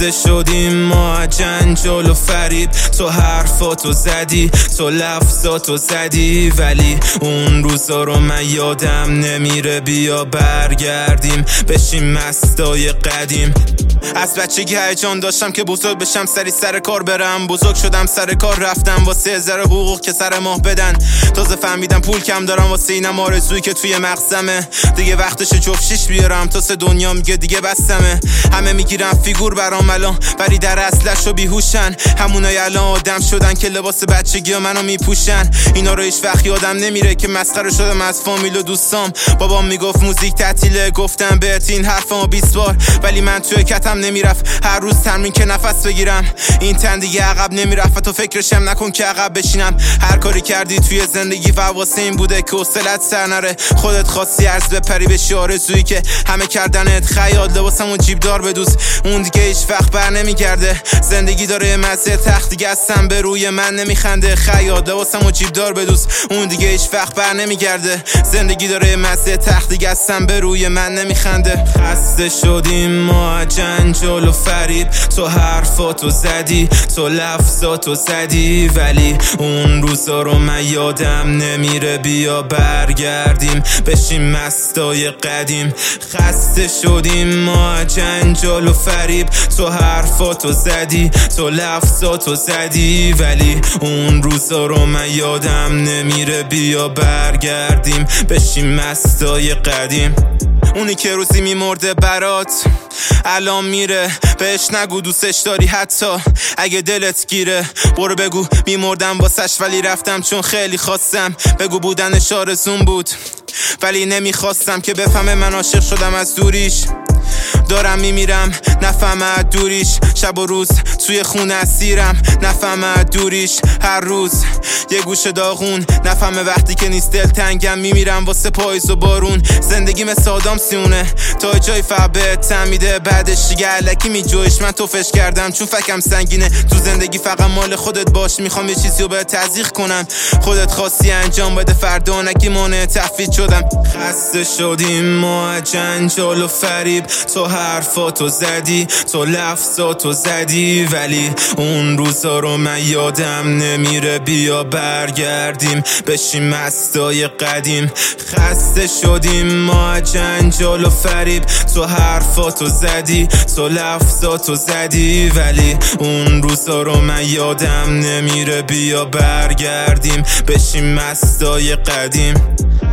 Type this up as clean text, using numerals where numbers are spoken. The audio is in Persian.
خسته شدیم ما از جنجال و فریب. تو حرفاتو زدی، تو لفظاتو زدی، ولی اون روزا رو من یادم نمیره. بیا برگردیم بشیم مستای قدیم. از بچگی هیجان داشتم که بزرگ بشم، سر کار برم. بزرگ شدم سر کار رفتم واسه ذره حقوق که سر ماه بدن. تازه فهمیدم پول کم دارم واسه اینم آرزویی که توی مغزمه. دیگه وقتش جفت شیش بیارم تا سه دنیا میگه دیگه بستمه. همه میگیرن فیگور برام الان، ولی در اصلش رو بیهوشن. همونای الان آدم شدن که لباس بچگی منو میپوشن. اینا رو هیچ وقت یادم نمیره که مسخره شدم از فامیل و دوستام. بابام میگفت موزیک تعطیله، گفتم بهت این حرفمو 20 بار، ولی من توی کتم نمیرفت هر روز تمرین که نفس بگیرم. این تن دیگه عقب نمیرفت و تو فکرشم نکن که عقب بشینم. هر کاری کردی توی زندگی و واسه این بوده که حوصله‌ات سر نره. خودت خواستی عرض بپری بشی آرزویی که همه کردنت خیال. لباسمو جیب دار بدوز، اون دیگه هیچ وقت بر نمیگرده. زندگی داره مزه تخت دیگه اصلا به روی من نمیخنده. خیال لباسمو جیب دار بدوز، اون دیگه هیچ وقت بر نمیگرده. زندگی داره مزه تخت دیگه اصلا به روی من نمیخنده. خسته شدیم ما از جنجال و فریب. تو حرفاتو زدی، تو لفظاتو زدی، ولی اون روزا رو من یادم نمیره. بیا برگردیم بشیم مستای قدیم. خسته شدیم ما از جنجال و فریب. تو حرفاتو زدی، تو لفظاتو زدی، ولی اون روزا رو من یادم نمیره. بیا برگردیم بشیم مستای قدیم. اونی که روزی میمرده برات الان میره، بهش نگو دوستش داری حتی اگه دلت گیره. برو بگو میمردم واسش ولی رفتم چون خیلی خواستم. بگو بودنش آرزوم بود ولی نمیخواستم که بفهمه من عاشق شدم از دوریش. دارم میمیرم نفهمه از دوریش. شب و روز توی خونه اسیرم نفهمه از دوریش. هر روز یه گوشه داغون نفهمه وقتی که نیست دلتنگم. میمیرم واسه پاییز و بارون. زندگی مثل آدم سیونه تا جای فبه تمیده. بعدش دیگه علکی میجویش. من توفش کردم چون فکم سنگینه. تو زندگی فقط مال خودت باش. میخوام یه چیزی رو به تزریق کنم، خودت خواستی انجام بده فردا نگی مانع تفویض شدم. خسته شدیم ما از جنجال و فریب. تو حرفاتو زدی، تو لفظاتو زدی، ولی اون روزا رو من یادم نمیره. بیا برگردیم بشیم مستای قدیم. خسته شدیم ما از جنجال و فریب. تو حرفاتو زدی، تو لفظاتو زدی، ولی اون روزا رو من یادم نمیره. بیا برگردیم بشیم مستای قدیم.